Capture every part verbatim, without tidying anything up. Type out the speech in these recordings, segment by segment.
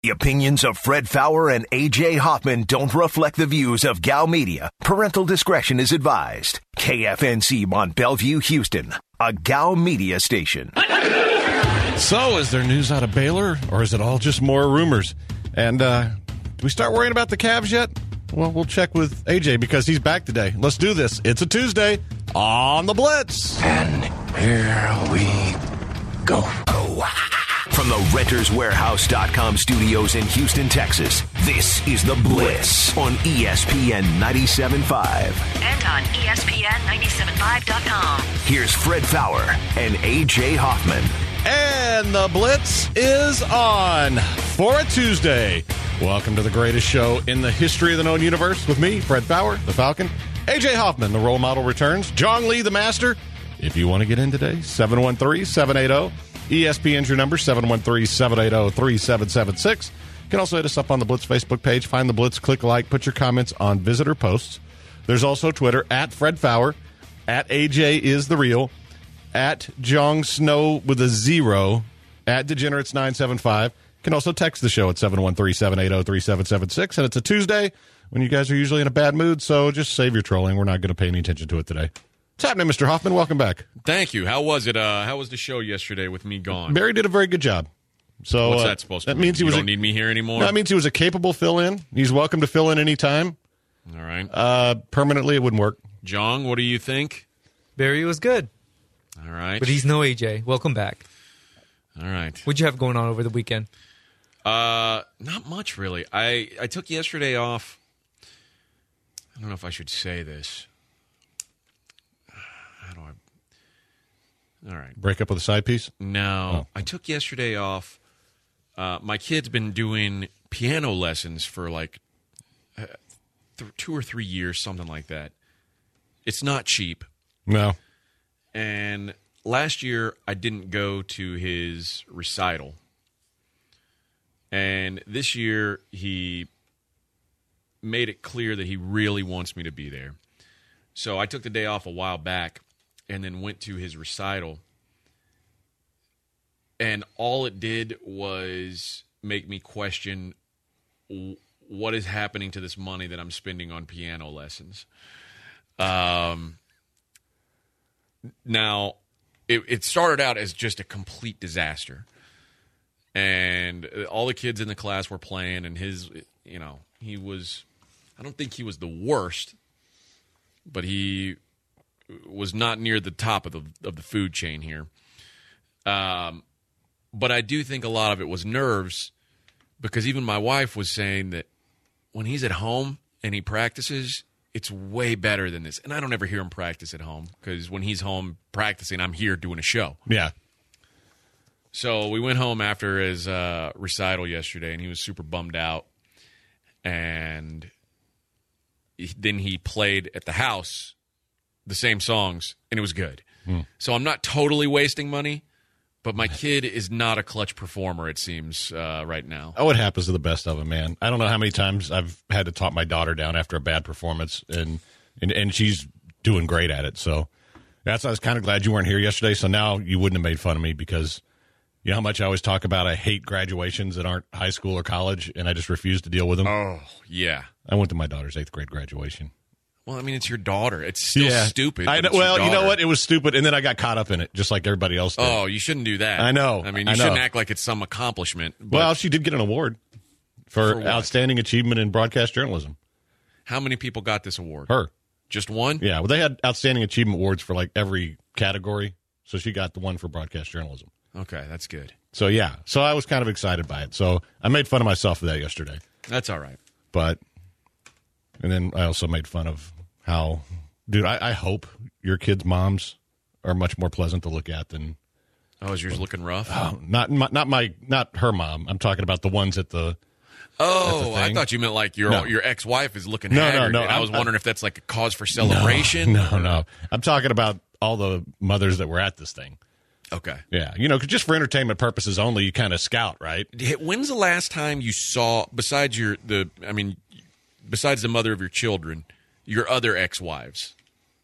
The opinions of Fred Faour and A J Hoffman don't reflect the views of Gal Media. Parental discretion is advised. K F N C Mont Bellevue, Houston, a Gal Media station. So, is there news out of Baylor, or is it all just more rumors? And uh, do we start worrying about the Cavs yet? Well, we'll check with A J because he's back today. Let's do this. It's a Tuesday on the Blitz. And here we go. Go. From the Renters Warehouse dot com studios in Houston, Texas, this is The Blitz on E S P N ninety-seven point five. And on E S P N ninety-seven point five dot com. Here's Fred Faour and A J Hoffman. And The Blitz is on for a Tuesday. Welcome to the greatest show in the history of the known universe with me, Fred Faour, the Falcon. A J Hoffman, the role model, returns. John Lee, the master. If you want to get in today, seven one three, seven eight zero E S P N's your number, seven one three, seven eight zero, three seven seven six. You can also hit us up on the Blitz Facebook page. Find the Blitz, click like, put your comments on visitor posts. There's also Twitter, at Fred Faour, at A J is the real, at Jong Snow with a zero, at Degenerates nine seven five. You can also text the show at seven one three, seven eight zero, three seven seven six. And it's a Tuesday when you guys are usually in a bad mood, so just save your trolling. We're not going to pay any attention to it today. What's happening, Mister Hoffman? Welcome back. Thank you. How was it? Uh, how was the show yesterday with me gone? Barry did a very good job. So what's uh, that supposed to that mean? means he you was don't a, need me here anymore? No, that means he was a capable fill-in. He's welcome to fill in any time. All right. Uh, permanently, it wouldn't work. Jong, what do you think? Barry was good. All right. But he's no A J. Welcome back. All right. What'd you have going on over the weekend? Uh, not much, really. I, I took yesterday off. I don't know if I should say this. How do I... All right. Break up with a side piece? No. Oh. I took yesterday off. Uh, my kid's been doing piano lessons for like uh, th- two or three years, something like that. It's not cheap. No. And last year, I didn't go to his recital. And this year, he made it clear that he really wants me to be there. So I took the day off a while back and then went to his recital. And all it did was make me question w- what is happening to this money that I'm spending on piano lessons. Um. Now, it, it started out as just a complete disaster. And all the kids in the class were playing, and his, you know, he was, I don't think he was the worst, but he was not near the top of the of the food chain here. Um, but I do think a lot of it was nerves, because even my wife was saying that when he's at home and he practices, it's way better than this. And I don't ever hear him practice at home, because when he's home practicing, I'm here doing a show. Yeah. So we went home after his uh, recital yesterday, and he was super bummed out. And he, then he played at the house the same songs, and it was good. Hmm. So I'm not totally wasting money, but my kid is not a clutch performer, it seems, uh, right now. Oh, it happens to the best of them, man. I don't know how many times I've had to talk my daughter down after a bad performance, and and, and she's doing great at it. So that's I was kind of glad you weren't here yesterday, so now you wouldn't have made fun of me, because you know how much I always talk about I hate graduations that aren't high school or college, and I just refuse to deal with them. Oh, yeah. I went to my daughter's eighth grade graduation. Well, I mean, it's your daughter. It's still yeah. stupid. I know, well, you know what? It was stupid, and then I got caught up in it, just like everybody else did. Oh, you shouldn't do that. I know. I mean, you I know. shouldn't act like it's some accomplishment. But Well, she did get an award for, For what? outstanding achievement in broadcast journalism. how many people got this award? Her. Just one? Yeah, well, they had outstanding achievement awards for like every category, so she got the one for broadcast journalism. Okay, that's good. So, yeah. So I was kind of excited by it. So I made fun of myself for that yesterday. That's all right. But, and then I also made fun of how, dude, I, I hope your kids' moms are much more pleasant to look at than. Oh, is yours looking rough? Oh, not my, not my, not her mom. I'm talking about the ones at the. Oh, I thought you meant like your No. your ex-wife is looking No, no, haggard. no, and I I'm- was wondering if that's like a cause for celebration. No, no, no. I'm talking about all the mothers that were at this thing. Okay. Yeah, you know, 'cause just for entertainment purposes only, you kind of scout, right? When's the last time you saw, besides your the, I mean, besides the mother of your children, your other ex-wives?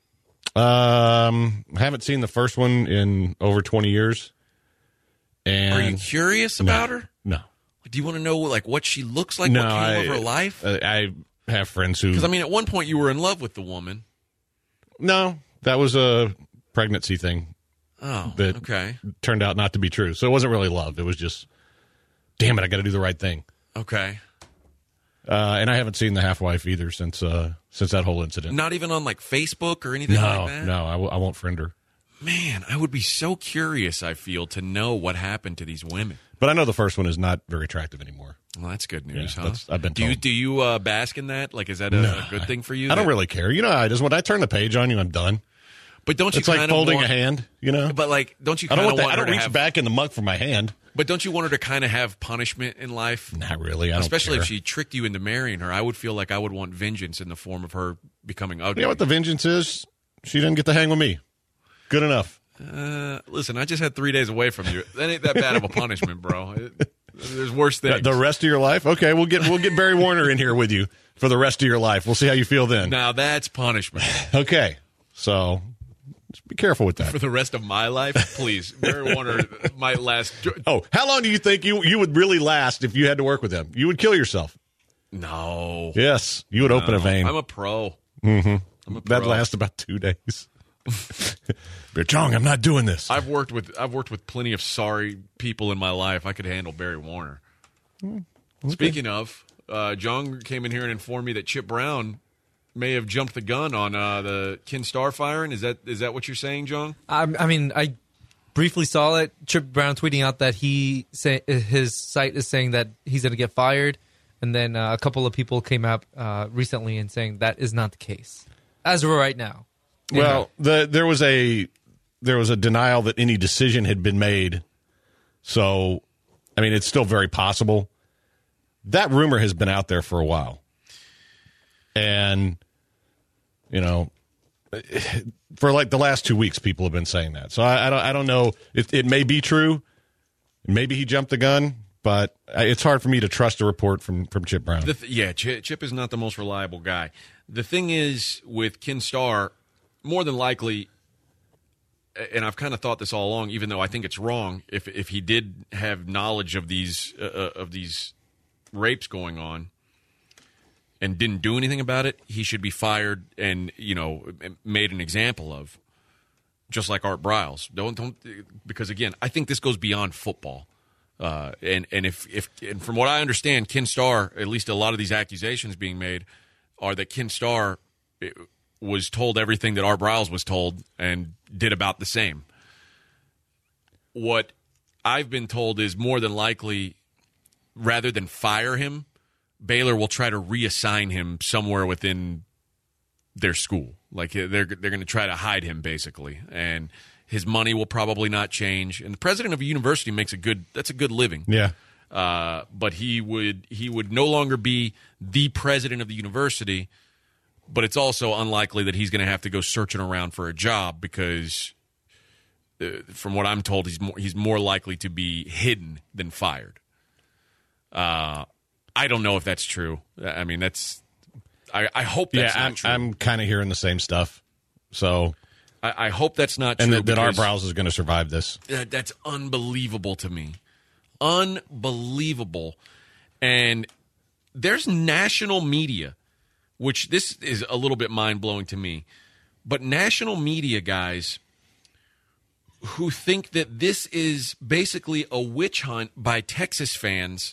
Um, haven't seen the first one in over twenty years. And Are you curious no, about her? No. Do you want to know like what she looks like? No, what came I, of her life? I, I have friends who. Because I mean, at one point you were in love with the woman. No, that was a pregnancy thing. Oh, that okay. Turned out not to be true. So it wasn't really love. It was just, damn it, I got to do the right thing. Okay. Uh, and I haven't seen the half-wife either since uh, since that whole incident. Not even on like Facebook or anything no, like that? No, I, w- I won't friend her. Man, I would be so curious, I feel, to know what happened to these women. But I know the first one is not very attractive anymore. Well, that's good news, Yeah, huh? that's- I've been do you told. do you uh, bask in that? Like, is that a, No, a good thing for you? I don't that- really care. You know how it is. When I turn the page on you, I'm done. But don't you It's like kind of folding want, a hand, you know? But like, don't you I kind don't of want that. want I her don't to reach have? back in the mug for my hand. But don't you want her to kind of have punishment in life? Not really. I don't Especially care. if she tricked you into marrying her. I would feel like I would want vengeance in the form of her becoming ugly. You know what the vengeance is? She didn't get to hang with me. Good enough. Uh, listen, I just had three days away from you. That ain't that bad of a punishment, bro. It, there's worse The, things. the rest of your life? Okay, we'll get we'll get Barry Warner in here with you for the rest of your life. We'll see how you feel then. Now that's punishment. Okay. So just be careful with that. For the rest of my life, please. Barry Warner might last. Oh, how long do you think you you would really last if you had to work with him? You would kill yourself. No. Yes, you would open No. a vein. I'm a pro. mm-hmm. I'm a That'd pro. last about two days. Beer Chong, I'm not doing this. I've worked with I've worked with plenty of sorry people in my life. I could handle Barry Warner. Okay. Speaking of, uh, John came in here and informed me that Chip Brown may have jumped the gun on uh, the Ken Starr firing. Is that is that what you're saying, John? I, I mean, I briefly saw it. Chip Brown tweeting out that he say, his site is saying that he's going to get fired, and then uh, a couple of people came up uh, recently and saying that is not the case as of right now. Well, the there was a there was a denial that any decision had been made. So, I mean, it's still very possible. That rumor has been out there for a while. And, you know, for like the last two weeks, people have been saying that. So I, I don't I don't know. It, it may be true. Maybe he jumped the gun, but it's hard for me to trust a report from, from Chip Brown. The th- yeah, Chip, Chip is not the most reliable guy. The thing is with Ken Starr, more than likely, and I've kind of thought this all along, even though I think it's wrong. If if he did have knowledge of these uh, of these rapes going on and didn't do anything about it, he should be fired and you know made an example of, just like Art Briles. Don't don't because again, I think this goes beyond football. Uh, and and if if and from what I understand, Ken Starr, at least a lot of these accusations being made, are that Ken Starr was told everything that Art Briles was told and did about the same. What I've been told is more than likely, rather than fire him, Baylor will try to reassign him somewhere within their school. Like they're they're going to try to hide him basically, and his money will probably not change. And the president of a university makes a good that's a good living. Yeah. Uh, but he would he would no longer be the president of the university. But it's also unlikely that he's going to have to go searching around for a job because, uh, from what I'm told, he's more, he's more likely to be hidden than fired. Uh, I don't know if that's true. I mean, that's I, I hope that's yeah, not I'm, true. I'm kind of hearing the same stuff. So, I, I hope that's not and true. that, that Art because- Briles is going to survive this. That, that's unbelievable to me. Unbelievable. And there's national media, which this is a little bit mind-blowing to me, but national media guys who think that this is basically a witch hunt by Texas fans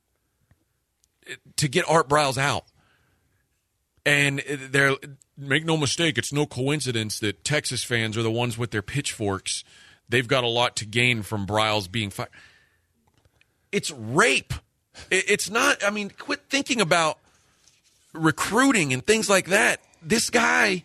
to get Art Briles out. And they're, make no mistake, it's no coincidence that Texas fans are the ones with their pitchforks. They've got a lot to gain from Briles being fired. It's rape. It's not, I mean, quit thinking about recruiting and things like that. This guy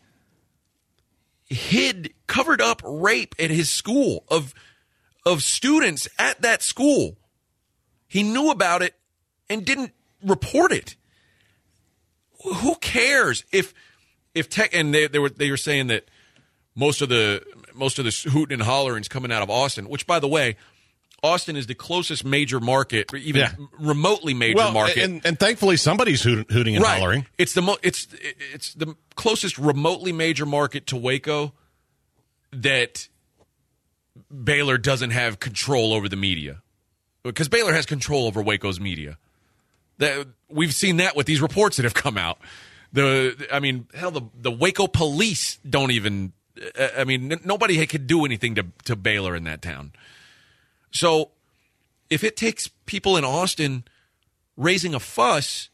hid, covered up rape at his school of of students at that school. He knew about it and didn't report it. Who cares if if tech and they, they were they were saying that most of the most of the hooting and hollering is coming out of Austin, which by the way, Austin is the closest major market, even Yeah. remotely major Well, market. and, and thankfully somebody's hoot, hooting and right. hollering. It's the mo- it's it's the closest remotely major market to Waco that Baylor doesn't have control over the media. because Baylor has control over Waco's media. That we've seen that with these reports that have come out. The I mean, hell, the the Waco police don't even. I mean, n- nobody could do anything to to Baylor in that town. So, if it takes people in Austin raising a fuss,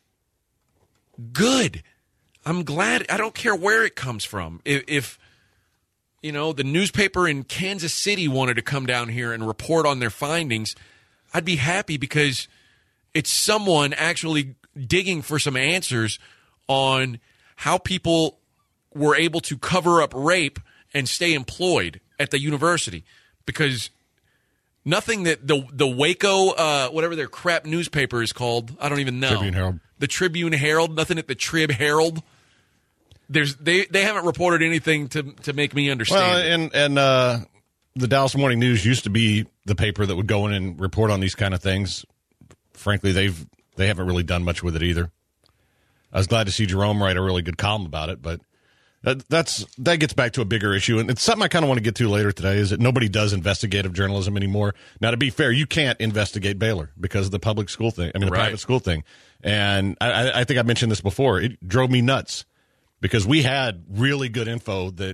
good. I'm glad. I don't care where it comes from. If, if you know the newspaper in Kansas City wanted to come down here and report on their findings, I'd be happy because it's someone actually digging for some answers on how people were able to cover up rape and stay employed at the university. Because nothing that the the Waco, uh, whatever their crap newspaper is called, I don't even know. Tribune Herald. The Tribune Herald, nothing at the Trib Herald. There's they, they haven't reported anything to to make me understand. Well, it. and and uh, the Dallas Morning News used to be the paper that would go in and report on these kind of things. Frankly, they've they haven't really done much with it either. I was glad to see Jerome write a really good column about it, but that, that's that gets back to a bigger issue, and it's something I kind of want to get to later today. Is that nobody does investigative journalism anymore? Now, to be fair, you can't investigate Baylor because of the public school thing. I mean, the Right. private school thing, and I, I think I mentioned this before. It drove me nuts because we had really good info that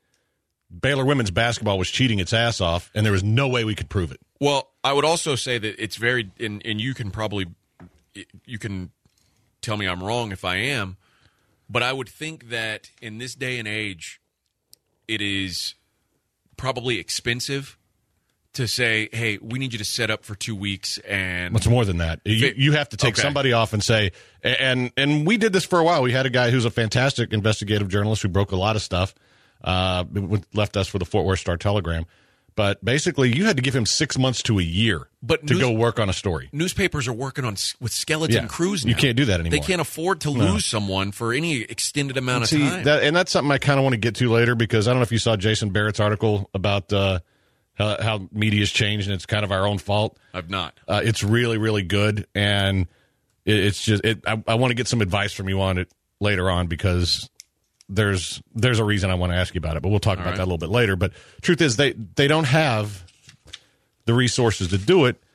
Baylor women's basketball was cheating its ass off, and there was no way we could prove it. Well, I would also say that it's very, and, and you can probably, you can tell me I'm wrong if I am, but I would think that in this day and age, it is probably expensive to say, hey, we need you to set up for two weeks. And What's more than that? You, you have to take Okay. somebody off and say, and and we did this for a while. We had a guy who's a fantastic investigative journalist who broke a lot of stuff, uh, left us for the Fort Worth Star-Telegram. But basically, you had to give him six months to a year But to news- go work on a story. newspapers are working on s- with skeleton Yeah. crews now. You can't do that anymore. They can't afford to No. lose someone for any extended amount of See, time. that, and that's something I kind of want to get to later because I don't know if you saw Jason Barrett's article about uh, how, how media's changed and it's kind of our own fault. I've not. Uh, it's really, really good, and it, it's just it, I, I want to get some advice from you on it later on because there's there's a reason I want to ask you about it, but we'll talk about right. that a little bit later. But truth is, they they don't have the resources to do it.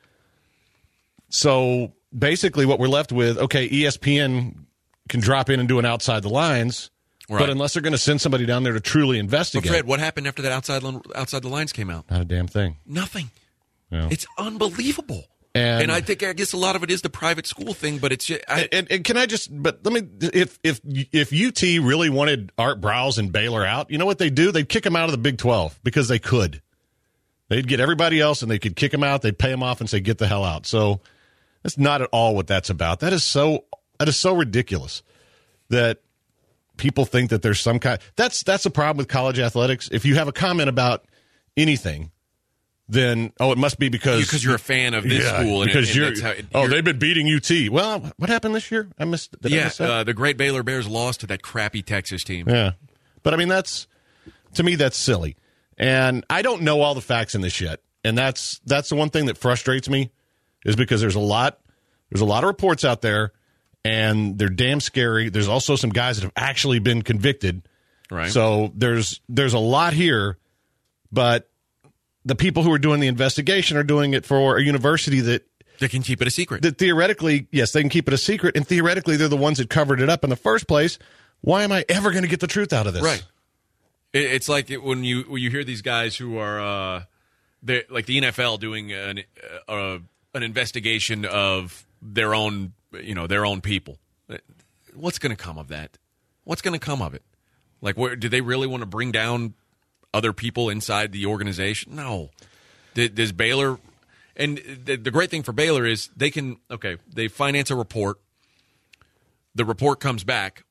So basically, what we're left with, okay, E S P N can drop in and do an outside the lines, Right. but unless they're going to send somebody down there to truly But investigate, Fred, what happened after that outside Lin- outside the lines came out? not a damn thing. Nothing. No. It's unbelievable. And- And, I think I guess a lot of it is the private school thing, but it's just, I, And, and can I just? But let me. If if if U T really wanted Art Browse and Baylor out, you know what they do? They'd kick them out of the Big twelve because they could. They'd get everybody else and they could kick them out. They'd pay them off and say, "Get the hell out." So that's not at all what that's about. That is so. That is so ridiculous that people think that there's some kind. That's that's the problem with college athletics. If you have a comment about anything, then oh, it must be because because you're a fan of this yeah, school. And, because and you're, that's how it, oh, you're- they've been beating U T. Well, what happened this year? I missed. Did I yeah, miss that? uh, the great Baylor Bears lost to that crappy Texas team. yeah, but I mean that's to me that's silly, and I don't know all the facts in this yet, and that's that's the one thing that frustrates me, is because there's a lot there's a lot of reports out there, and they're damn scary. There's also some guys that have actually been convicted, Right. So there's there's a lot here, but the people who are doing the investigation are doing it for a university that They can keep it a secret. that theoretically, yes, they can keep it a secret, and theoretically, they're the ones that covered it up in the first place. Why am I ever going to get the truth out of this? Right. It, it's like it, when you when you hear these guys who are uh, they like the N F L doing an uh, an investigation of their own you know their own people. What's going to come of that? What's going to come of it? Like, where do they really want to bring down other people inside the organization? No. Does, does Baylor? And the, the great thing for Baylor is they can okay. They finance a report. The report comes back.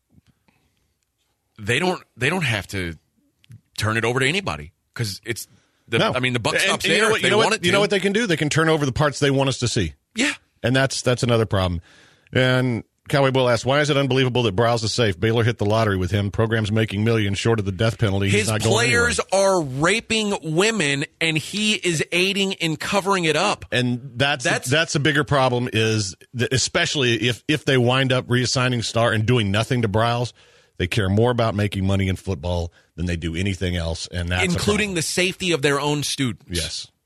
They don't. They don't have to turn it over to anybody because it's. The, No. I mean, the buck And- stops and you there know if what, they you know want what, it to. You know what they can do? They can turn over the parts they want us to see. Yeah. And that's that's another problem. And Cowboy Bull asks, why is it unbelievable that Browse is safe? Baylor hit the lottery with him. Program's making millions short of the death penalty. He's His not going players anywhere. are raping women, and he is aiding in covering it up. And that's That's- that's a bigger problem, is that especially if if they wind up reassigning Star and doing nothing to Browse, they care more about making money in football than they do anything else, and that's a including problem. the safety of their own students. Yes.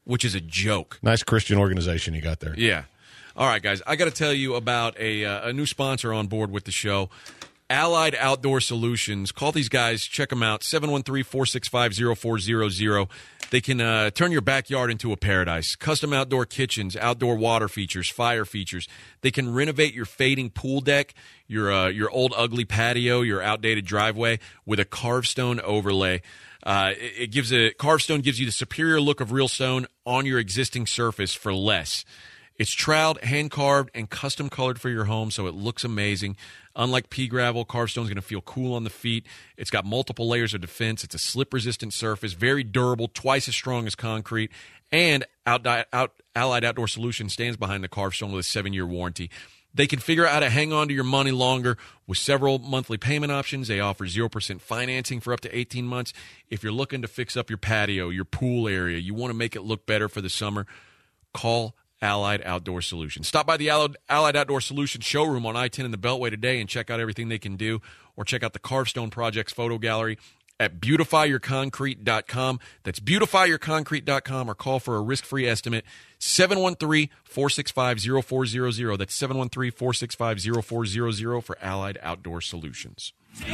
which is a joke. Nice Christian organization you got there. Yeah. All right, guys. I got to tell you about a uh, a new sponsor on board with the show, Allied Outdoor Solutions. Call these guys. Check them out, seven one three, four six five, zero four zero zero. They can uh, turn your backyard into a paradise. Custom outdoor kitchens, outdoor water features, fire features. They can renovate your fading pool deck, your uh, your old ugly patio, your outdated driveway with a carved stone overlay. Uh, it, it gives a carved stone gives you the superior look of real stone on your existing surface for less. It's troweled, hand-carved, and custom-colored for your home, so it looks amazing. Unlike pea gravel, carved stone is going to feel cool on the feet. It's got multiple layers of defense. It's a slip-resistant surface, very durable, twice as strong as concrete. And out, out, Allied Outdoor Solutions stands behind the carved stone with a seven-year warranty. They can figure out how to hang on to your money longer with several monthly payment options. They offer zero percent financing for up to eighteen months. If you're looking to fix up your patio, your pool area, you want to make it look better for the summer, call Allied Outdoor Solutions. Stop by the Allied Outdoor Solutions showroom on I ten in the Beltway today and check out everything they can do, or check out the Carved Stone Project's photo gallery at beautify your concrete dot com. That's beautify your concrete dot com, or call for a risk-free estimate, seven one three, four six five, zero four zero zero. That's seven one three, four six five, zero four zero zero for Allied Outdoor Solutions.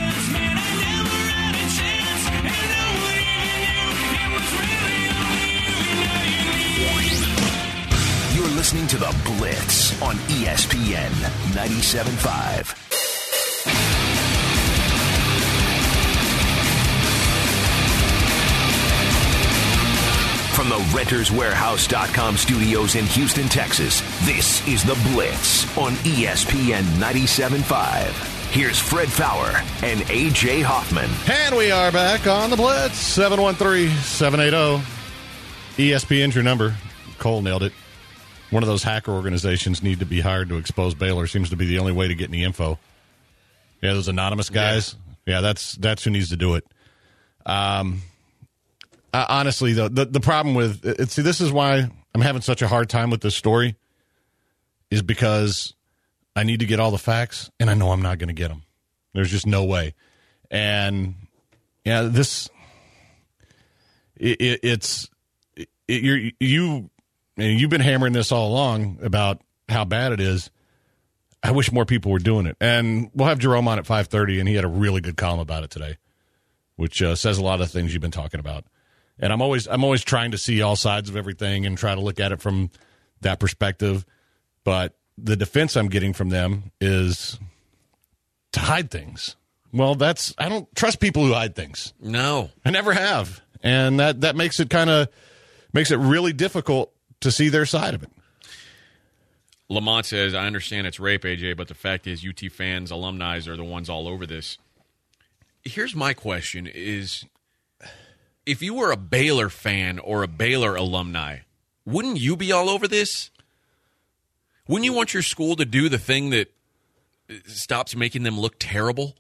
You're listening to The Blitz on E S P N ninety-seven point five. From the Renters Warehouse dot com studios in Houston, Texas, this is The Blitz on E S P N ninety-seven point five. Here's Fred Fowler and A J Hoffman. And we are back on The Blitz, seven one three, seven eight zero. E S P N's your number. Cole nailed it. One of those hacker organizations need to be hired to expose Baylor. Seems to be the only way to get any info. Yeah, those anonymous guys. Yeah, yeah that's that's who needs to do it. Um, uh, honestly, though, the, the problem with it, see, this is why I'm having such a hard time with this story, is because I need to get all the facts, and I know I'm not going to get them. There's just no way. And, yeah, this, it, it, it's, it, you're, you, and you've been hammering this all along about how bad it is. I wish more people were doing it. And we'll have Jerome on at five thirty, and he had a really good column about it today, which uh, says a lot of things you've been talking about. And I'm always I'm always trying to see all sides of everything and try to look at it from that perspective. But the defense I'm getting from them is to hide things. Well, that's I don't trust people who hide things. No. I never have. And that, that makes it kind of makes it really difficult to see their side of it. Lamont says, I understand it's rape, A J, but the fact is U T fans, alumni are the ones all over this. Here's my question is, if you were a Baylor fan or a Baylor alumni, wouldn't you be all over this? Wouldn't you want your school to do the thing that stops making them look terrible?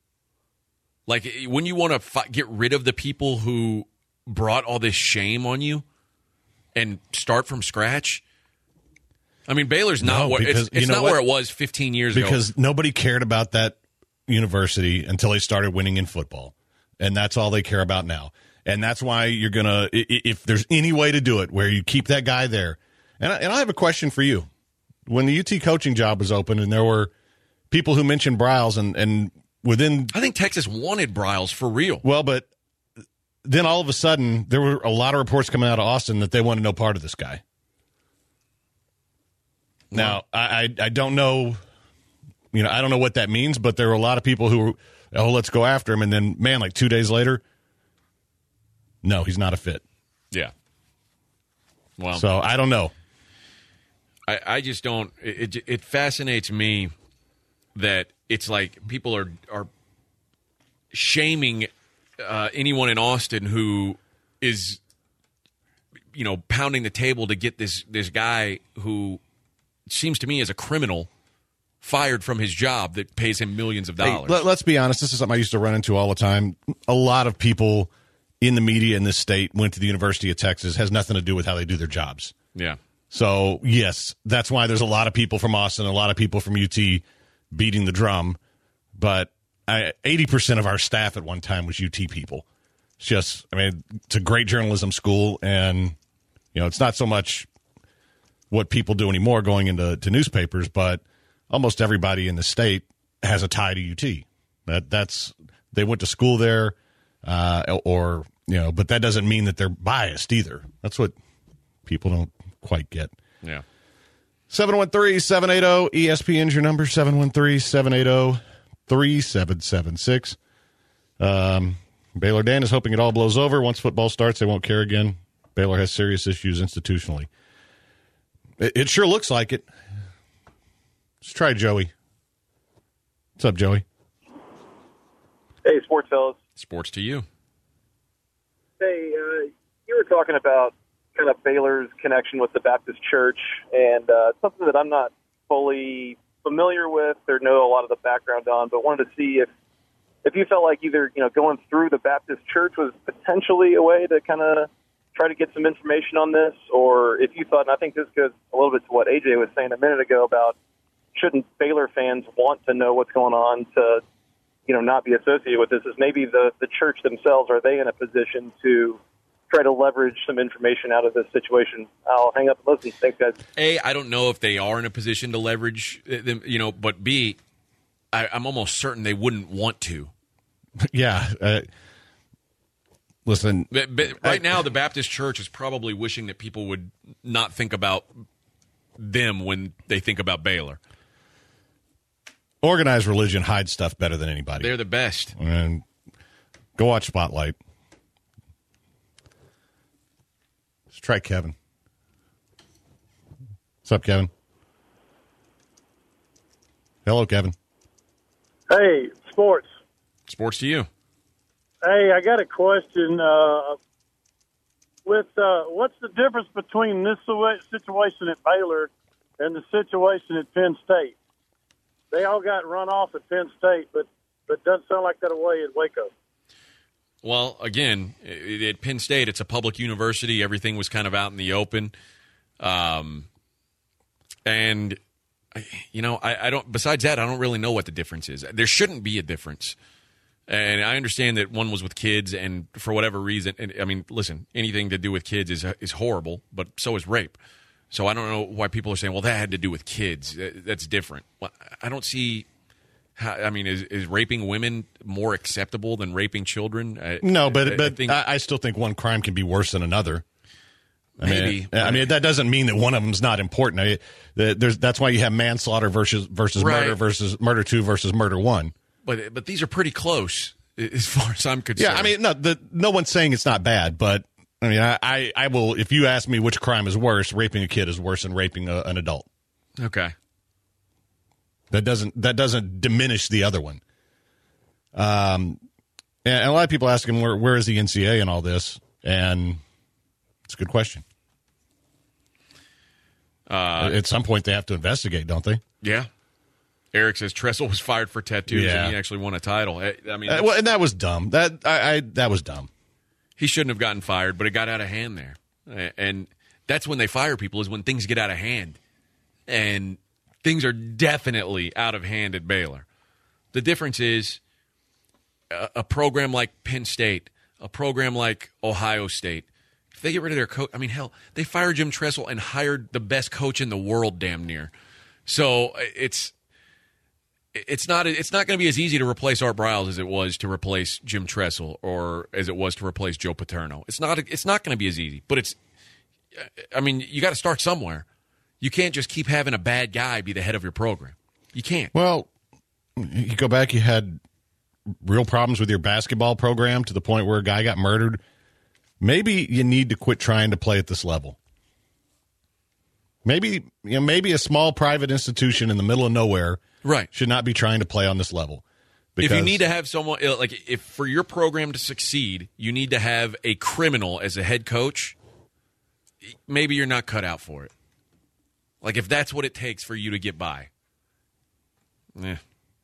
Like, wouldn't you want to fi- get rid of the people who brought all this shame on you and start from scratch? I mean, Baylor's not no, where because, it's, it's you know not what? where it was fifteen years because ago. Because nobody cared about that university until they started winning in football. And that's all they care about now. And that's why you're going to, if there's any way to do it where you keep that guy there. And I, and I have a question for you. When the U T coaching job was open and there were people who mentioned Briles and, and within. I think Texas wanted Briles for real. Well, but then all of a sudden there were a lot of reports coming out of Austin that they wanted no part of this guy. Now, I, I I don't know, you know, I don't know what that means, but there were a lot of people who were, oh, let's go after him. And then, man, like two days later, no, he's not a fit. Yeah. Well, so I don't know. I, I just don't, it, it, it fascinates me that it's like people are, are shaming uh, anyone in Austin who is, you know, pounding the table to get this, this guy who seems to me as a criminal fired from his job that pays him millions of dollars. Hey, let, let's be honest. This is something I used to run into all the time. A lot of people in the media in this state went to the University of Texas. It has nothing to do with how they do their jobs. Yeah. So, yes, that's why there's a lot of people from Austin, a lot of people from U T beating the drum. But I, eighty percent of our staff at one time was U T people. It's just, I mean, it's a great journalism school, and You know, it's not so much what people do anymore going into to newspapers, but almost everybody in the state has a tie to U T. That that's they went to school there, uh, or you know, but that doesn't mean that they're biased either. That's what people don't quite get. Yeah. seven one three, seven eight zero, E S P N is your number, seven one three, seven eight zero, three seven seven six. Um, Baylor Dan is hoping it all blows over. Once football starts, they won't care again. Baylor has serious issues institutionally. It, it sure looks like it. Let's try Joey. What's up, Joey? Hey, sports fellas. Sports to you. Hey, uh, you were talking about kind of Baylor's connection with the Baptist Church, and uh, something that I'm not fully familiar with or know a lot of the background on, but wanted to see if if you felt like either, you know, going through the Baptist Church was potentially a way to kind of try to get some information on this, or if you thought, and I think this goes a little bit to what A J was saying a minute ago about shouldn't Baylor fans want to know what's going on to, you know, not be associated with this, is maybe the, the church themselves, are they in a position to try to leverage some information out of this situation? I'll hang up and listen. Thanks, guys. A, I don't know if they are in a position to leverage them, you know, but B, I, I'm almost certain they wouldn't want to. Yeah. Uh, listen. But, but right I, now, the Baptist Church is probably wishing that people would not think about them when they think about Baylor. Organized religion hides stuff better than anybody. They're the best. And go watch Spotlight. Let's try Kevin. What's up, Kevin? Hello, Kevin. Hey, sports. Sports to you. Hey, I got a question. Uh, with uh, what's the difference between this situation at Baylor and the situation at Penn State? They all got run off at Penn State, but but doesn't sound like that away at Waco. Well, again, at Penn State, it's a public university. Everything was kind of out in the open, um, and you know, I, I don't. Besides that, I don't really know what the difference is. There shouldn't be a difference. And I understand that one was with kids, and for whatever reason, and, I mean, listen, anything to do with kids is is horrible, but so is rape. So I don't know why people are saying, well, that had to do with kids. That's different. Well, I don't see how, I mean, is, is raping women more acceptable than raping children? I, no, but I, but I, think, I, I still think one crime can be worse than another. I maybe. Mean, I mean, that doesn't mean that one of them is not important. I, there's, that's why you have manslaughter versus versus right. murder versus murder two versus murder one. But but these are pretty close as far as I'm concerned. Yeah, I mean, no, the, no one's saying it's not bad, but I mean, I, I, I will. If you ask me which crime is worse, raping a kid is worse than raping a, an adult. Okay, that doesn't that doesn't diminish the other one. Um, and a lot of people ask him where where is the N C A A in all this, and it's a good question. Uh, At some point, they have to investigate, don't they? Yeah. Eric says Tressel was fired for tattoos, yeah. and he actually won a title. I, I mean, uh, well, and that was dumb. That I, I that was dumb. He shouldn't have gotten fired, but it got out of hand there, and that's when they fire people, is when things get out of hand, and things are definitely out of hand at Baylor. The difference is a, a program like Penn State, a program like Ohio State. If they get rid of their coach, I mean, hell, they fired Jim Tressel and hired the best coach in the world, damn near. So it's. It's not. It's not going to be as easy to replace Art Briles as it was to replace Jim Tressel, or as it was to replace Joe Paterno. It's not. It's not going to be as easy. But it's. I mean, you got to start somewhere. You can't just keep having a bad guy be the head of your program. You can't. Well, you go back. You had real problems with your basketball program to the point where a guy got murdered. Maybe you need to quit trying to play at this level. Maybe you know. Maybe a small private institution in the middle of nowhere. Right. Should not be trying to play on this level. If you need to have someone, like, if for your program to succeed, you need to have a criminal as a head coach, maybe you're not cut out for it. Like, if that's what it takes for you to get by. Yeah.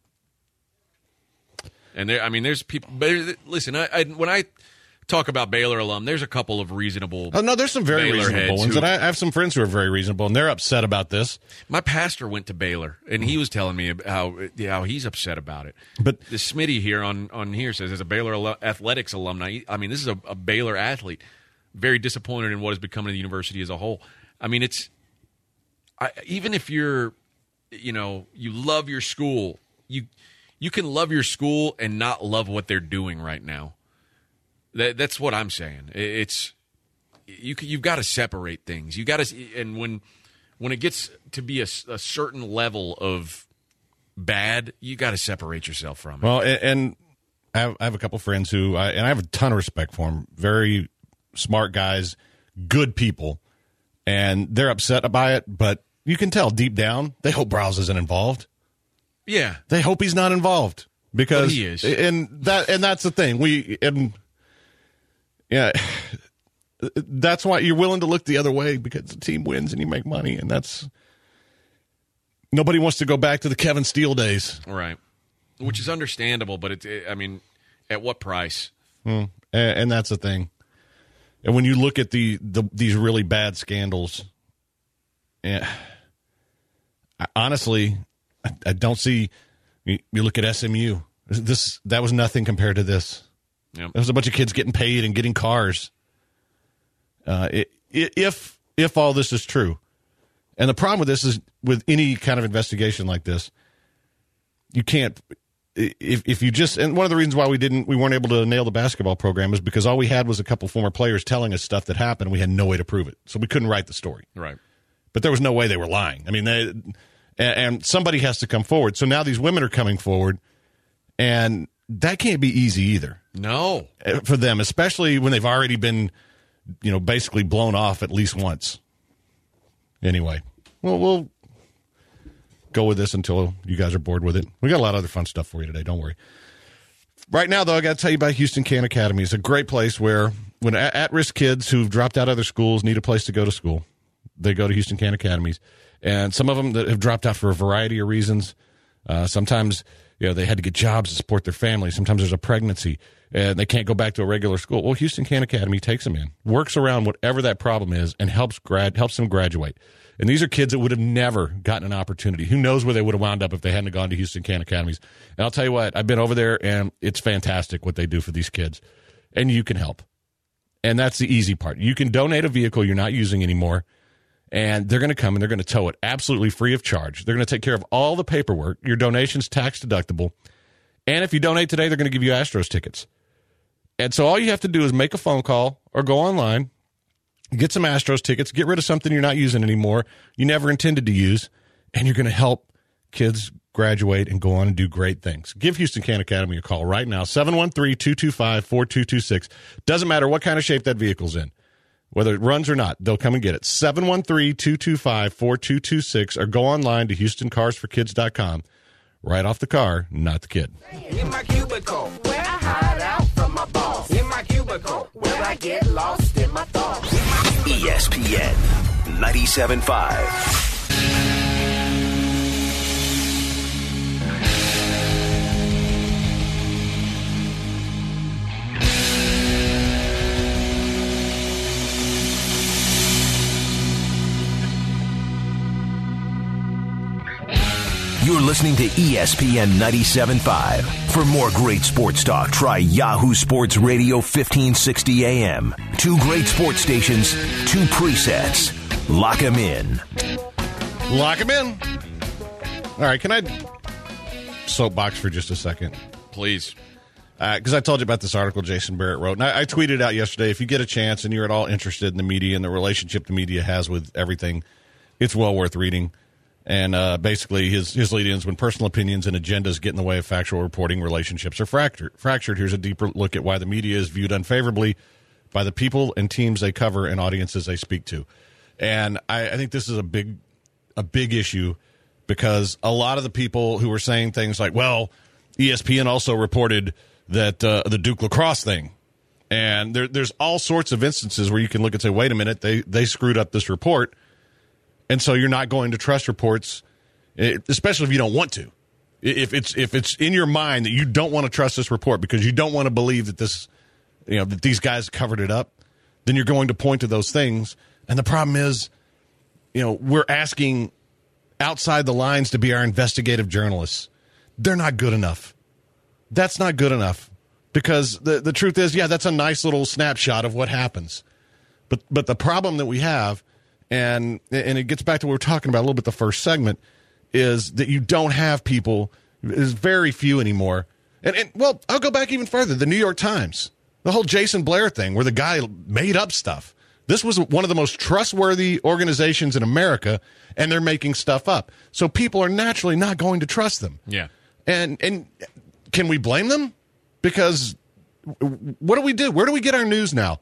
And there, I mean, there's people, listen, I, I, when I talk about Baylor alum, there's a couple of reasonable Oh, no, there's some very Baylor reasonable ones, who, and I, I have some friends who are very reasonable, and they're upset about this. My pastor went to Baylor, and he was telling me how how he's upset about it. But the Smitty here on, on here says, as a Baylor athletics alumni, I mean, this is a, a Baylor athlete. very disappointed in what has become of the university as a whole. I mean, it's I, even if you're, you know, you love your school, you you can love your school and not love what they're doing right now. That, that's what I'm saying. It's you. You've got to separate things. You got to, and when when it gets to be a, a certain level of bad, you got to separate yourself from it. Well, and, and I, have, I have a couple friends who, I, and I have a ton of respect for them. Very smart guys, good people, and they're upset by it. But you can tell deep down they hope Browse isn't involved. Yeah, they hope he's not involved because but he is, and that and that's the thing. We and. Yeah, that's why you're willing to look the other way, because the team wins and you make money, and that's nobody wants to go back to the Kevin Steele days, right? Which is understandable, but it's it, I mean, at what price? Mm. And, and that's the thing. And when you look at the, the these really bad scandals, yeah, I, honestly, I, I don't see. You, you look at S M U. This that was nothing compared to this. Yep. There was a bunch of kids getting paid and getting cars. Uh, it, it, if if all this is true, and the problem with this is with any kind of investigation like this, you can't. If if you just and one of the reasons why we didn't we weren't able to nail the basketball program is because all we had was a couple former players telling us stuff that happened. And we had no way to prove it, so we couldn't write the story. Right. But there was no way they were lying. I mean, they and, and somebody has to come forward. So now these women are coming forward, and that can't be easy either. No. For them, especially when they've already been, you know, basically blown off at least once. Anyway, well, we'll go with this until you guys are bored with it. We got a lot of other fun stuff for you today. Don't worry. Right now, though, I got to tell you about Houston Can Academy. It's a great place where when at-risk kids who've dropped out of other schools need a place to go to school, they go to Houston Can Academies. And some of them that have dropped out for a variety of reasons. Uh, sometimes, you know, they had to get jobs to support their family. Sometimes there's a pregnancy and they can't go back to a regular school. Well, Houston Can Academy takes them in, works around whatever that problem is, and helps grad helps them graduate. And these are kids that would have never gotten an opportunity. Who knows where they would have wound up if they hadn't gone to Houston Can Academies. And I'll tell you what, I've been over there, and it's fantastic what they do for these kids. And you can help. And that's the easy part. You can donate a vehicle you're not using anymore, and they're going to come and they're going to tow it absolutely free of charge. They're going to take care of all the paperwork. Your donation's tax deductible. And if you donate today, they're going to give you Astros tickets. And so all you have to do is make a phone call or go online, get some Astros tickets, get rid of something you're not using anymore, you never intended to use, and you're going to help kids graduate and go on and do great things. Give Houston Can Academy a call right now, seven one three, two two five, four two two six. Doesn't matter what kind of shape that vehicle's in. Whether it runs or not, they'll come and get it. seven one three, two two five, four two two six, or go online to houston cars for kids dot com. Right off the car, not the kid. In my cubicle, where I hide out from my boss. In my cubicle, where I get lost in my thoughts. E S P N ninety-seven point five. You're listening to E S P N ninety-seven point five. For more great sports talk, try Yahoo Sports Radio fifteen sixty A M. Two great sports stations, two presets. Lock 'em in. Lock 'em in. All right, can I soapbox for just a second? Please. Because uh, I told you about this article Jason Barrett wrote, and I, I tweeted out yesterday, if you get a chance and you're at all interested in the media and the relationship the media has with everything, it's well worth reading. And uh, basically, his his lead-ins, when personal opinions and agendas get in the way of factual reporting, relationships are fractured. Fractured. Here's a deeper look at why the media is viewed unfavorably by the people and teams they cover and audiences they speak to. And I, I think this is a big a big issue because a lot of the people who were saying things like, well, E S P N also reported that uh, the Duke lacrosse thing. And there, there's all sorts of instances where you can look and say, wait a minute, they they screwed up this report. And so you're not going to trust reports, especially if you don't want to. If it's if it's in your mind that you don't want to trust this report because you don't want to believe that this, you know, that these guys covered it up, then you're going to point to those things. And the problem is, you know, we're asking outside the lines to be our investigative journalists. They're not good enough. That's not good enough because the the truth is, yeah, that's a nice little snapshot of what happens. But but the problem that we have, and and it gets back to what we were talking about a little bit the first segment, is that you don't have people, there's very few anymore. And, and well, I'll go back even further. The New York Times, the whole Jason Blair thing where the guy made up stuff. This was one of the most trustworthy organizations in America, and they're making stuff up. So people are naturally not going to trust them. Yeah. And and can we blame them? Because what do we do? Where do we get our news now?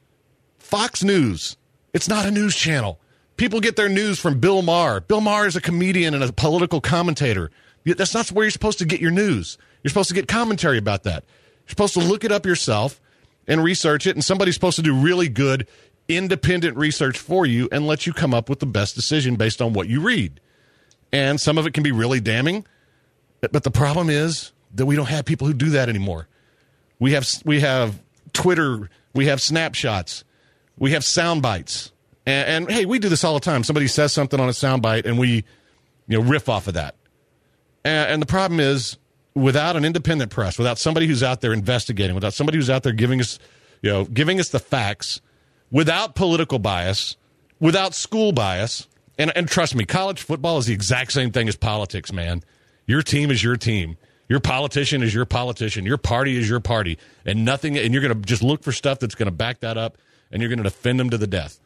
Fox News. It's not a news channel. People get their news from Bill Maher. Bill Maher is a comedian and a political commentator. That's not where you're supposed to get your news. You're supposed to get commentary about that. You're supposed to look it up yourself and research it, and somebody's supposed to do really good independent research for you and let you come up with the best decision based on what you read. And some of it can be really damning, but the problem is that we don't have people who do that anymore. We have we have Twitter, we have snapshots, we have sound bites. And, and hey, we do this all the time. Somebody says something on a sound bite and we you know riff off of that. And, and the problem is, without an independent press, without somebody who's out there investigating, without somebody who's out there giving us, you know, giving us the facts, without political bias, without school bias, and, and trust me, college football is the exact same thing as politics, man. Your team is your team. Your politician is your politician. Your party is your party. And nothing, and you're going to just look for stuff that's going to back that up, and you're going to defend them to the death.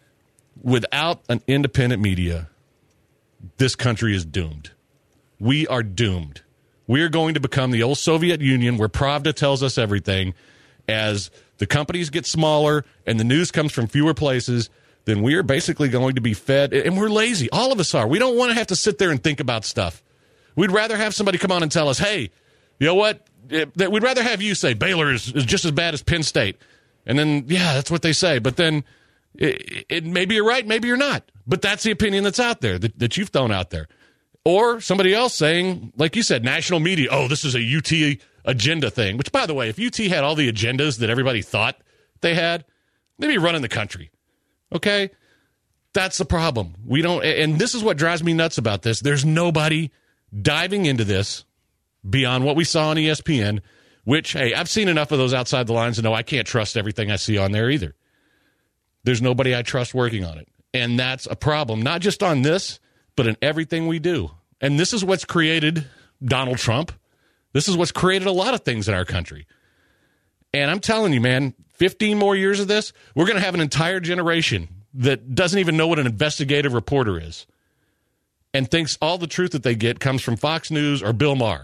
Without an independent media, this country is doomed. We are doomed. We are going to become the old Soviet Union where Pravda tells us everything. As the companies get smaller and the news comes from fewer places, then we are basically going to be fed. And we're lazy. All of us are. We don't want to have to sit there and think about stuff. We'd rather have somebody come on and tell us, hey, you know what? It, that we'd rather have you say Baylor is, is just as bad as Penn State. And then, yeah, that's what they say. But then it, it, maybe you're right, maybe you're not. But that's the opinion that's out there, that, that you've thrown out there. Or somebody else saying, like you said, national media, oh, this is a U T agenda thing. Which, by the way, if U T had all the agendas that everybody thought they had, they'd be running the country. Okay? That's the problem. We don't, and this is what drives me nuts about this. There's nobody diving into this beyond what we saw on E S P N, which, hey, I've seen enough of those outside the lines to know I can't trust everything I see on there either. There's nobody I trust working on it. And that's a problem, not just on this, but in everything we do. And this is what's created Donald Trump. This is what's created a lot of things in our country. And I'm telling you, man, fifteen more years of this, we're going to have an entire generation that doesn't even know what an investigative reporter is and thinks all the truth that they get comes from Fox News or Bill Maher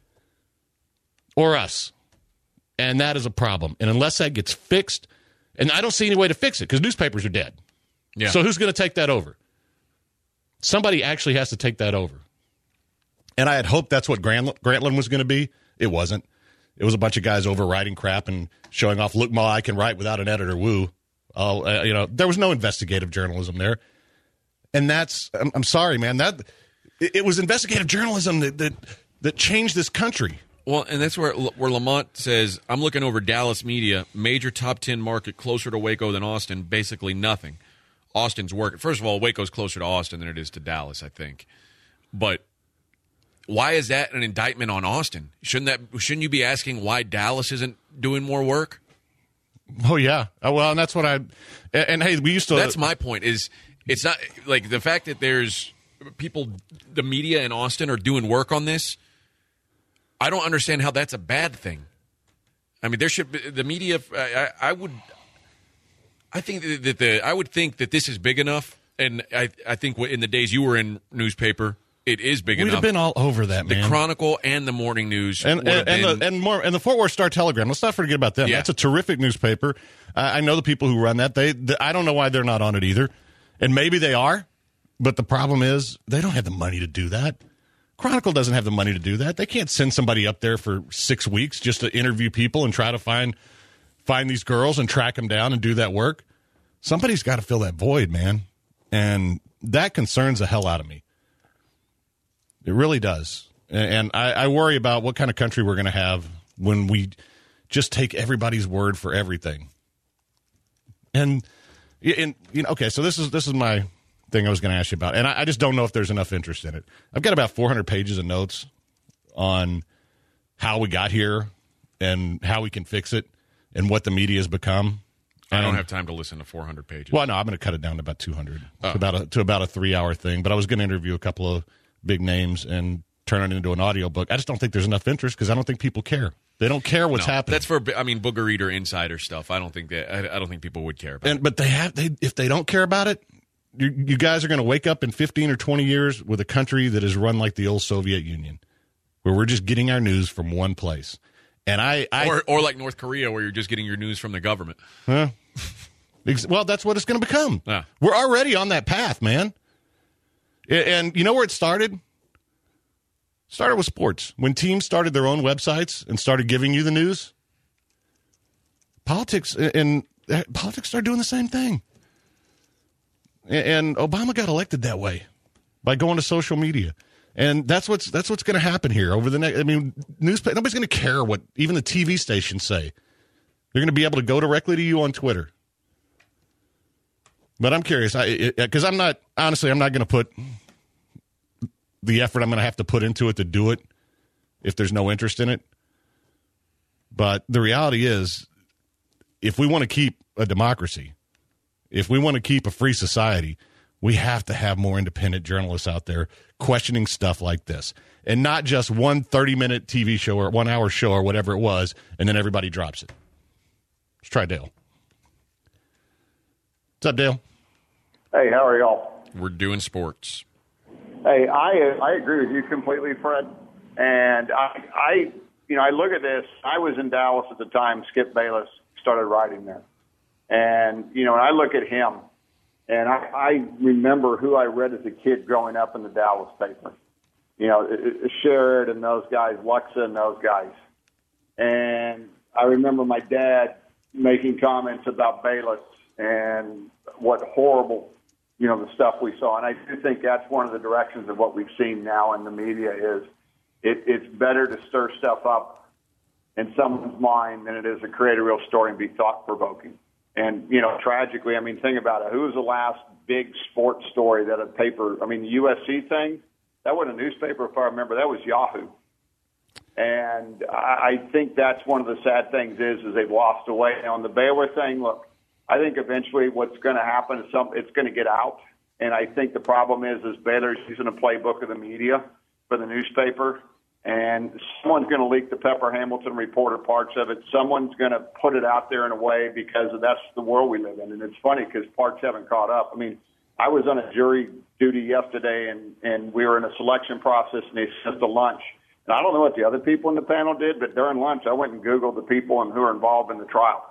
or us. And that is a problem. And unless that gets fixed, and I don't see any way to fix it because newspapers are dead. Yeah. So who's going to take that over? Somebody actually has to take that over. And I had hoped that's what Grantland was going to be. It wasn't. It was a bunch of guys overwriting crap and showing off, look, Ma, I can write without an editor, woo. Oh, uh, you know, there was no investigative journalism there. And that's, I'm, I'm sorry, man, that it, it was investigative journalism that, that that changed this country. Well, and that's where where Lamont says, I'm looking over Dallas media, major top ten market closer to Waco than Austin, basically nothing. Austin's working. First of all, Waco's closer to Austin than it is to Dallas, I think. But why is that an indictment on Austin? Shouldn't that shouldn't you be asking why Dallas isn't doing more work? Oh yeah. Oh, well, and that's what I and, and hey, we used to That's my point is it's not like the fact that there's people the media in Austin are doing work on this. I don't understand how that's a bad thing. I mean, there should be the media I, I would I think that the I would think that this is big enough, and I I think in the days you were in newspaper, it is big We'd enough. have been all over that, the man. The Chronicle and the Morning News, and and, and, been, the, and more and the Fort Worth Star Telegram. Let's not forget about them. Yeah. That's a terrific newspaper. Uh, I know the people who run that. They, they I don't know why they're not on it either, and maybe they are, but the problem is they don't have the money to do that. Chronicle doesn't have the money to do that. They can't send somebody up there for six weeks just to interview people and try to find find these girls and track them down and do that work. Somebody's got to fill that void, man. And that concerns the hell out of me. It really does. And I, I worry about what kind of country we're going to have when we just take everybody's word for everything. And, and you know, okay, so this is this is my thing I was going to ask you about. And I, I just don't know if there's enough interest in it. I've got about four hundred pages of notes on how we got here and how we can fix it and what the media has become. I don't Um, have time to listen to four hundred pages. Well, no, I'm going to cut it down to about two hundred, Oh. to about a, to about a three-hour thing. But I was going to interview a couple of big names and turn it into an audiobook. I just don't think there's enough interest because I don't think people care. They don't care what's No, happening. That's for, I mean, Booger Eater insider stuff. I don't think that. I, I don't think people would care about. And it. but they have. They if they don't care about it, you, you guys are going to wake up in fifteen or twenty years with a country that is run like the old Soviet Union, where we're just getting our news from one place. And I, I or or like North Korea, where you're just getting your news from the government. Huh? Ex- Well, that's what it's going to become. Yeah. We're already on that path, man. A- And you know where it started? Started with sports. When teams started their own websites and started giving you the news, politics and and politics started doing the same thing. A- And Obama got elected that way by going to social media. And that's what's that's what's going to happen here over the next. I mean, newspaper. Nobody's going to care what even the T V stations say. They're going to be able to go directly to you on Twitter. But I'm curious, because I'm not honestly, I'm not going to put the effort I'm going to have to put into it to do it if there's no interest in it. But the reality is, if we want to keep a democracy, if we want to keep a free society, we have to have more independent journalists out there questioning stuff like this. And not just one thirty-minute T V show or one-hour show or whatever it was, and then everybody drops it. Let's try Dale. What's up, Dale? Hey, how are y'all? We're doing sports. Hey, I I agree with you completely, Fred. And I, I, you know, I look at this. I was in Dallas at the time. Skip Bayless started writing there, and you know, and I look at him, and I, I remember who I read as a kid growing up in the Dallas paper. You know, Sherrod and those guys, Luxa and those guys, and I remember my dad making comments about Bayless and what horrible, you know, the stuff we saw. And I do think that's one of the directions of what we've seen now in the media is it, it's better to stir stuff up in someone's mind than it is to create a real story and be thought-provoking. And, you know, tragically, I mean, think about it. Who was the last big sports story that a paper, I mean, the U S C thing, that wasn't a newspaper, if I remember. That was Yahoo. And I, I think that's one of the sad things is, is they've lost away. Now, on the Baylor thing, look, I think eventually what's going to happen is some, it's going to get out. And I think the problem is, is Baylor's using a playbook of the media for the newspaper. And someone's going to leak the Pepper Hamilton report or parts of it. Someone's going to put it out there in a way because that's the world we live in. And it's funny because parts haven't caught up. I mean, I was on a jury duty yesterday, and, and we were in a selection process, and they sent us to lunch. And I don't know what the other people in the panel did, but during lunch, I went and Googled the people and who are involved in the trial.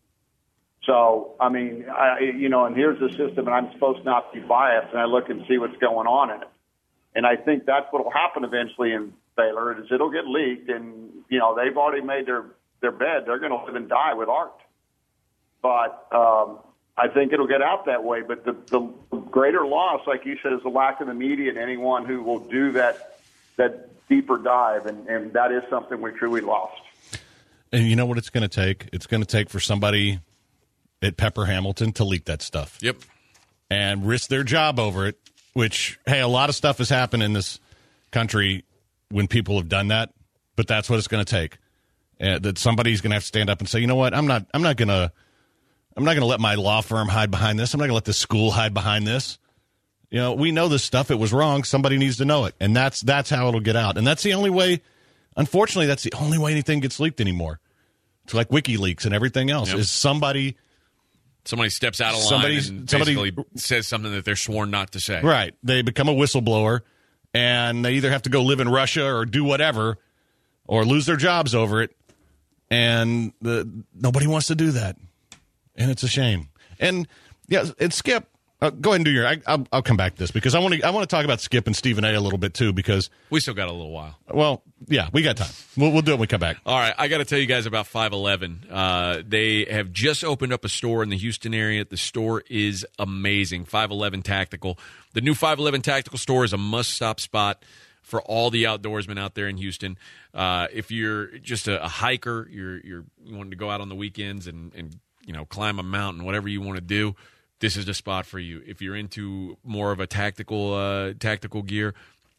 So, I mean, I, you know, and here's the system, and I'm supposed not to be biased, and I look and see what's going on in it. And I think that's what will happen eventually in Baylor is it'll get leaked, and, you know, they've already made their, their bed. They're going to live and die with art. But um, I think it'll get out that way. But the, the greater loss, like you said, is the lack of the media and anyone who will do that that deeper dive, and, and that is something we truly lost. And you know what it's going to take? It's going to take for somebody at Pepper Hamilton to leak that stuff. Yep. And risk their job over it, which, hey, a lot of stuff has happened in this country when people have done that, but that's what it's going to take. Uh, that somebody's going to have to stand up and say, you know what, I'm not I'm not going to I'm not going to let my law firm hide behind this. I'm not going to let the school hide behind this. You know, we know this stuff. It was wrong. Somebody needs to know it. And that's that's how it'll get out. And that's the only way, unfortunately, that's the only way anything gets leaked anymore. It's like WikiLeaks and everything else. Yep. Is somebody... Somebody steps out of line Somebody's- and somebody- basically says something that they're sworn not to say. Right. They become a whistleblower, and they either have to go live in Russia or do whatever or lose their jobs over it. And the, nobody wants to do that. And it's a shame. And, yeah, and Skip, uh, go ahead and do your I, – I'll, I'll come back to this because I want to I want to talk about Skip and Stephen A. a little bit too because – We still got a little while. Well, yeah, we got time. We'll, we'll do it when we come back. All right, I got to tell you guys about five eleven. Uh, they have just opened up a store in the Houston area. The store is amazing, five eleven Tactical. The new five eleven Tactical store is a must-stop spot for all the outdoorsmen out there in Houston. Uh, if you're just a, a hiker, you're, you're you want to go out on the weekends and, and you know climb a mountain, whatever you want to do, this is the spot for you. If you're into more of a tactical uh, tactical gear,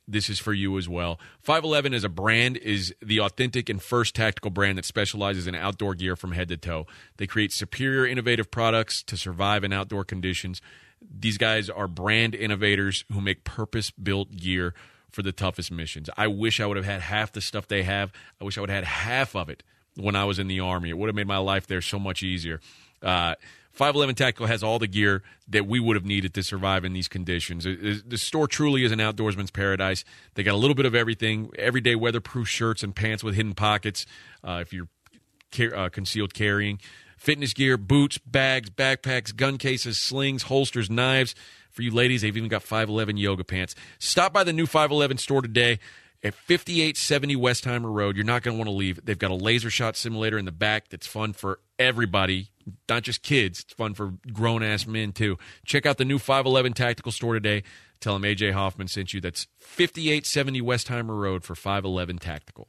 this is for you as well. five eleven as a brand is the authentic and first tactical brand that specializes in outdoor gear from head to toe. They create superior, innovative products to survive in outdoor conditions. These guys are brand innovators who make purpose-built gear for the toughest missions. I wish I would have had half the stuff they have. I wish I would have had half of it when I was in the Army. It would have made my life there so much easier. Uh, five eleven Tactical has all the gear that we would have needed to survive in these conditions. The store truly is an outdoorsman's paradise. They got a little bit of everything, everyday weatherproof shirts and pants with hidden pockets uh, if you're car- uh, concealed carrying. Fitness gear, boots, bags, backpacks, gun cases, slings, holsters, knives. For you ladies, they've even got five eleven yoga pants. Stop by the new five eleven store today at fifty-eight seventy Westheimer Road. You're not going to want to leave. They've got a laser shot simulator in the back that's fun for everybody, not just kids. It's fun for grown-ass men, too. Check out the new five eleven Tactical store today. Tell them A J Hoffman sent you. That's fifty-eight seventy Westheimer Road for five eleven Tactical.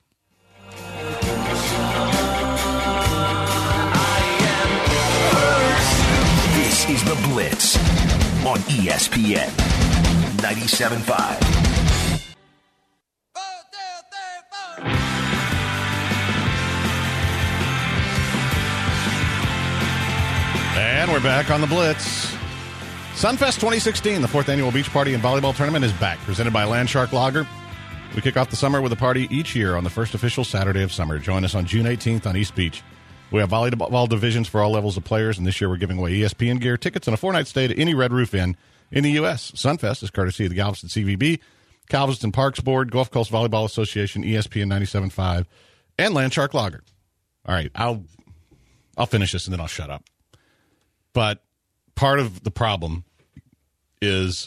This is The Blitz on E S P N ninety-seven point five. And we're back on The Blitz. Sunfest twenty sixteen, the fourth annual beach party and volleyball tournament, is back, presented by Landshark Lager. We kick off the summer with a party each year on the first official Saturday of summer. Join us on June eighteenth on East Beach. We have volleyball divisions for all levels of players, and this year we're giving away E S P N gear, tickets, and a four-night stay to any Red Roof Inn in the U S Sunfest is courtesy of the Galveston C V B, Galveston Parks Board, Gulf Coast Volleyball Association, E S P N ninety-seven point five, and Landshark Lager. All right, I'll I'll finish this and then I'll shut up. But part of the problem is,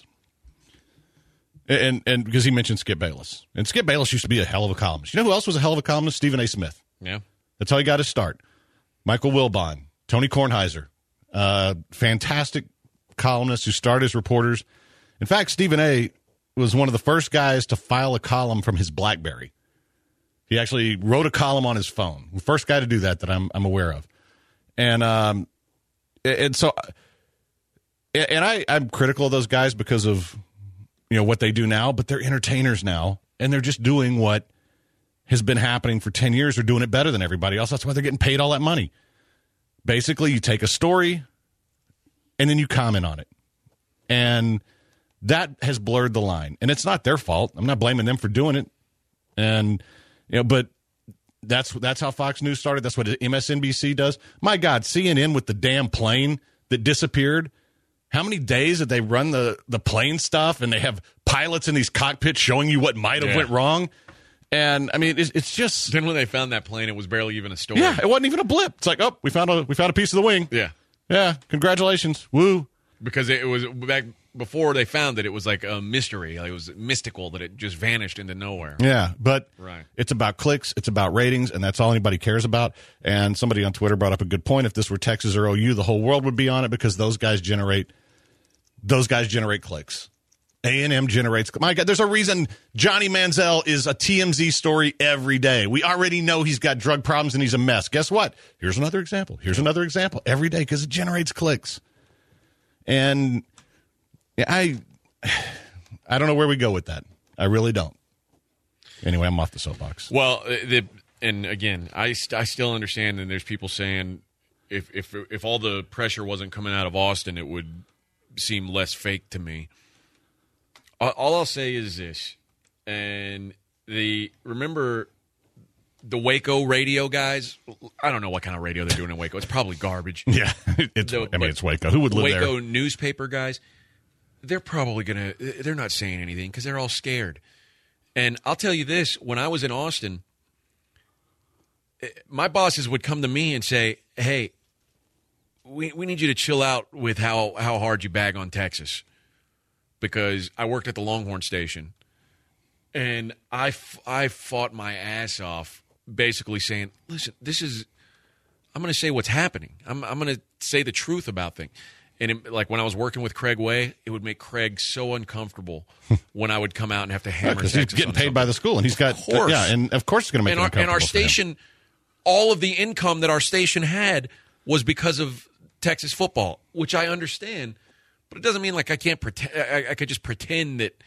and and because he mentioned Skip Bayless, and Skip Bayless used to be a hell of a columnist. You know who else was a hell of a columnist? Stephen A. Smith. Yeah, that's how he got his start. Michael Wilbon, Tony Kornheiser, uh, fantastic columnists who started as reporters. In fact, Stephen A. was one of the first guys to file a column from his BlackBerry. He actually wrote a column on his phone. The first guy to do that that I'm I'm aware of. And um, and so, and I I'm critical of those guys because of you know what they do now, but they're entertainers now, and they're just doing what has been happening for ten years. They're doing it better than everybody else. That's why they're getting paid all that money. Basically, you take a story and then you comment on it. And that has blurred the line. And it's not their fault. I'm not blaming them for doing it. And you know, but that's that's how Fox News started. That's what M S N B C does. My God, C N N with the damn plane that disappeared. How many days did they run the, the plane stuff and they have pilots in these cockpits showing you what might have Yeah. went wrong? And I mean, it's, it's just. Then when they found that plane, it was barely even a story. Yeah, it wasn't even a blip. It's like, oh, we found a we found a piece of the wing. Yeah, yeah. Congratulations, woo! Because it was back before they found it. It was like a mystery. Like it was mystical that it just vanished into nowhere. Yeah, but right. It's about clicks, it's about ratings, and that's all anybody cares about. And somebody on Twitter brought up a good point. If this were Texas or O U, the whole world would be on it because those guys generate those guys generate clicks. A and M generates. My God, there's a reason Johnny Manziel is a T M Z story every day. We already know he's got drug problems and he's a mess. Guess what? Here's another example. Here's another example every day because it generates clicks. And I, I don't know where we go with that. I really don't. Anyway, I'm off the soapbox. Well, the, and again, I, st- I still understand. And there's people saying if if if all the pressure wasn't coming out of Austin, it would seem less fake to me. All I'll say is this, and the remember the Waco radio guys. I don't know what kind of radio they're doing in Waco. It's probably garbage. Yeah, it's. The, I mean, it's Waco. Who would live Waco there? Waco newspaper guys. They're probably gonna. They're not saying anything because they're all scared. And I'll tell you this: when I was in Austin, my bosses would come to me and say, "Hey, we we need you to chill out with how how hard you bag on Texas." Because I worked at the Longhorn station, and I, f- I fought my ass off basically saying, listen, this is – I'm going to say what's happening. I'm, I'm going to say the truth about things. And it, like when I was working with Craig Way, it would make Craig so uncomfortable when I would come out and have to hammer Because yeah, he's getting paid something. By the school, and he's got – yeah, and of course it's going to make and him our, uncomfortable. And our station – all of the income that our station had was because of Texas football, which I understand – but it doesn't mean like I can't pretend. I, I could just pretend that,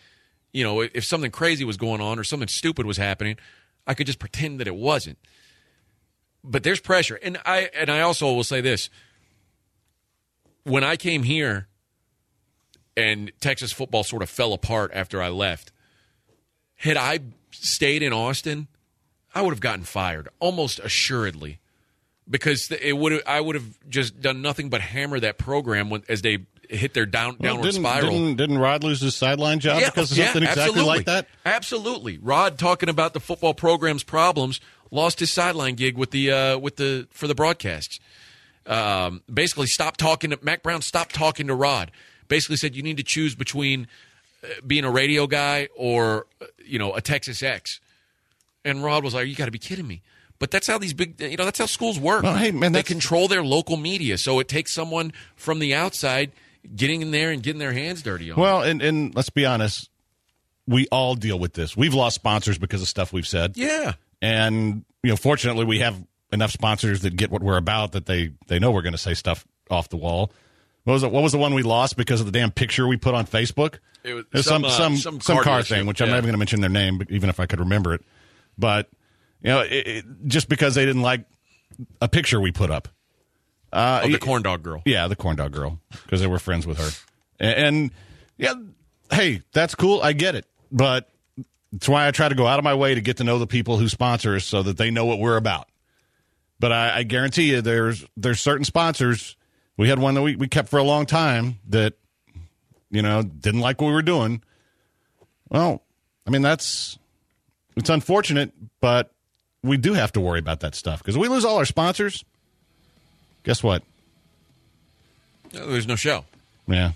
you know, if something crazy was going on or something stupid was happening, I could just pretend that it wasn't. But there's pressure. And I and I also will say this. When I came here and Texas football sort of fell apart after I left, had I stayed in Austin, I would have gotten fired almost assuredly, because it would I would have just done nothing but hammer that program when, as they hit their down Well, downward didn't, spiral. Didn't, didn't Rod lose his sideline job Yeah, because of yeah, something exactly absolutely. like that? Absolutely. Rod talking about the football program's problems, lost his sideline gig with the uh, with the for the broadcasts. Um, basically, stopped talking to Mac Brown. Stopped talking to Rod. Basically said you need to choose between uh, being a radio guy or uh, you know a Texas X. And Rod was like, "You got to be kidding me." But that's how these big, you know, that's how schools work. Well, hey, man, they that's- control their local media, so it takes someone from the outside getting in there and getting their hands dirty on it. Well, and, and let's be honest, we all deal with this. We've lost sponsors because of stuff we've said. Yeah. And, you know, fortunately, we have enough sponsors that get what we're about, that they, they know we're going to say stuff off the wall. What was it? What was the one we lost because of the damn picture we put on Facebook? It was There's some, some uh, some some some car car dealership, thing, which I'm yeah. not even going to mention their name, even if I could remember it. But you know, it, it, just because they didn't like a picture we put up, uh, Of the corn dog girl. yeah, the corn dog girl, because they were friends with her, and, and yeah, hey, that's cool. I get it, but that's why I try to go out of my way to get to know the people who sponsor us, so that they know what we're about. But I, I guarantee you, there's there's certain sponsors. We had one that we, we kept for a long time that, you know, didn't like what we were doing. Well, I mean, that's it's unfortunate, but we do have to worry about that stuff, because if we lose all our sponsors, guess what? There's no show. Yeah.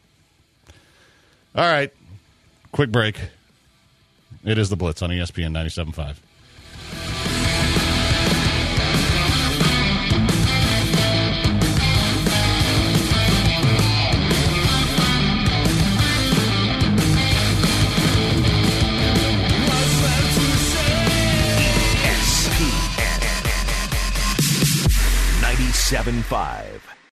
All right. Quick break. It is the Blitz on E S P N ninety-seven point five. ninety-seven point five.